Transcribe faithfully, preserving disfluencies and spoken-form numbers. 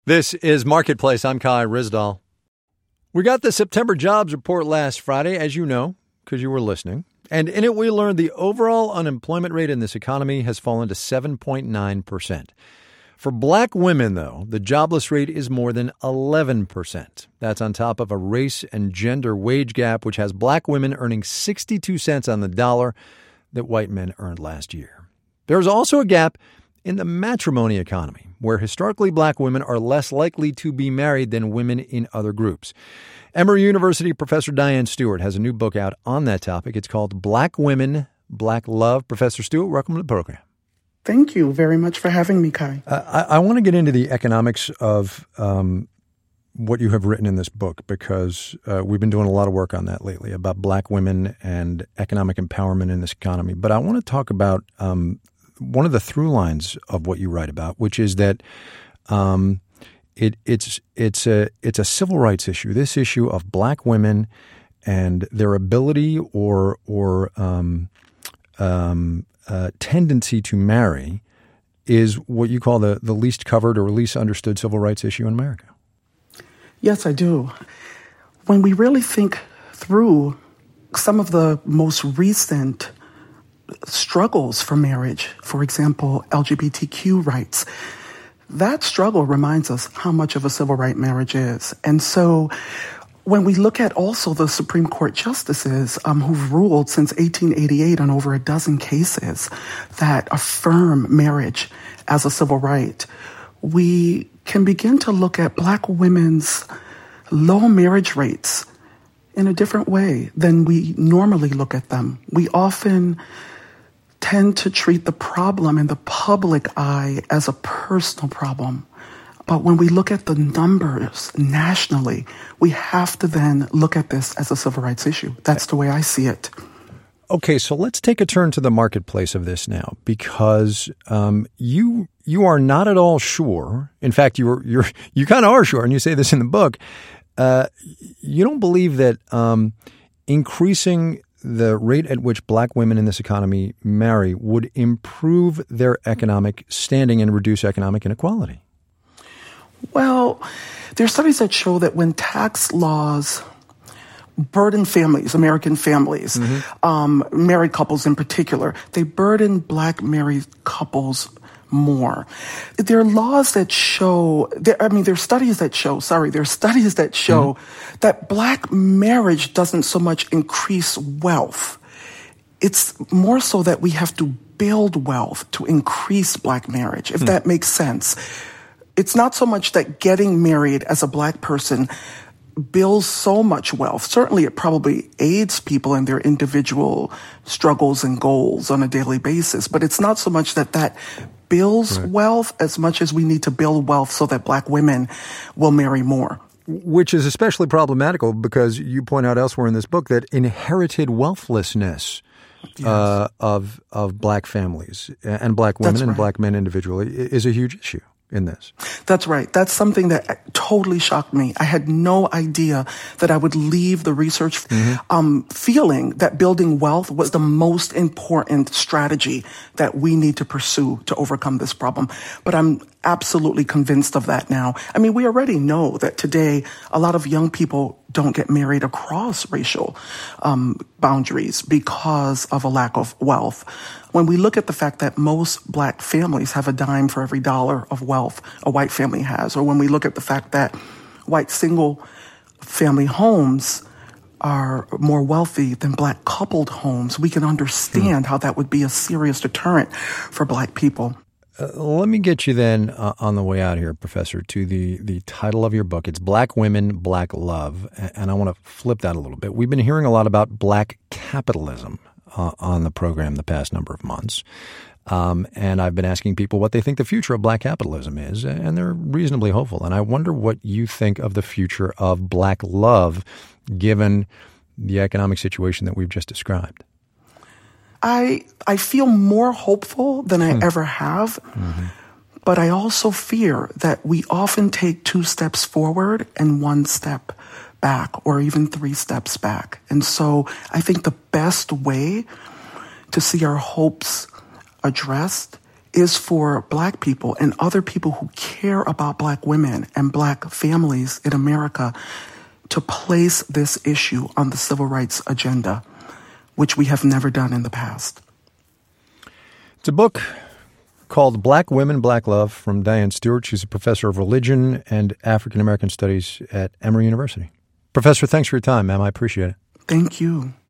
This is Marketplace. I'm Kai Ryssdal. We got the September jobs report last Friday, as you know, because you were listening. And in it, we learned the overall unemployment rate in this economy has fallen to seven point nine percent. For black women, though, the jobless rate is more than eleven percent. That's on top of a race and gender wage gap, which has black women earning sixty-two cents on the dollar that white men earned last year. There's also a gap in the matrimony economy, where historically black women are less likely to be married than women in other groups. Emory University professor Diane Stewart has a new book out on that topic. It's called Black Women, Black Love. Professor Stewart, welcome to the program. Thank you very much for having me, Kai. Uh, I, I want to get into the economics of um, what you have written in this book, because uh, we've been doing a lot of work on that lately, about black women and economic empowerment in this economy. But I want to talk about um, one of the through lines of what you write about, which is that um, it, it's it's a it's a civil rights issue. This issue of black women and their ability or or um, um, uh, tendency to marry is what you call the the least covered or least understood civil rights issue in America. Yes, I do. When we really think through some of the most recent struggles for marriage, for example, L G B T Q rights, that struggle reminds us how much of a civil right marriage is. And so when we look at also the Supreme Court justices um, who've ruled since eighteen eighty-eight on over a dozen cases that affirm marriage as a civil right, we can begin to look at black women's low marriage rates in a different way than we normally look at them. We often tend to treat the problem in the public eye as a personal problem. But when we look at the numbers nationally, we have to then look at this as a civil rights issue. That's the way I see it. Okay, so let's take a turn to the marketplace of this now, because um, you you are not at all sure. In fact, you're you're you kind of are sure, and you say this in the book. Uh, you don't believe that um, increasing the rate at which black women in this economy marry would improve their economic standing and reduce economic inequality. Well, there are studies that show that when tax laws burden families, American families, mm-hmm. um, married couples in particular, they burden black married couples more. There are laws that show, there, I mean, there are studies that show, sorry, there are studies that show mm-hmm. that black marriage doesn't so much increase wealth. It's more so that we have to build wealth to increase black marriage, if mm. that makes sense. It's not so much that getting married as a black person builds so much wealth. Certainly it probably aids people in their individual struggles and goals on a daily basis, but it's not so much that that builds right. wealth as much as we need to build wealth so that black women will marry more. Which is especially problematical because you point out elsewhere in this book that inherited wealthlessness yes. uh, of of black families and black women That's and right. black men individually is a huge issue in this. That's right. That's something that totally shocked me. I had no idea that I would leave the research mm-hmm. um, feeling that building wealth was the most important strategy that we need to pursue to overcome this problem. But I'm absolutely convinced of that now. I mean, we already know that today a lot of young people don't get married across racial um, boundaries because of a lack of wealth. When we look at the fact that most black families have a dime for every dollar of wealth a white family has, or when we look at the fact that white single family homes are more wealthy than black coupled homes, we can understand mm. how that would be a serious deterrent for black people. Uh, let me get you then uh, on the way out here, Professor, to the, the title of your book. It's Black Women, Black Love. And I want to flip that a little bit. We've been hearing a lot about black capitalism uh, on the program the past number of months. Um, and I've been asking people what they think the future of black capitalism is, and they're reasonably hopeful. And I wonder what you think of the future of black love, given the economic situation that we've just described. I I feel more hopeful than I mm. ever have, mm-hmm. but I also fear that we often take two steps forward and one step back, or even three steps back. And so I think the best way to see our hopes addressed is for Black people and other people who care about Black women and Black families in America to place this issue on the civil rights agenda, which we have never done in the past. It's a book called Black Women, Black Love from Diane Stewart. She's a professor of religion and African American studies at Emory University. Professor, thanks for your time, ma'am. I appreciate it. Thank you.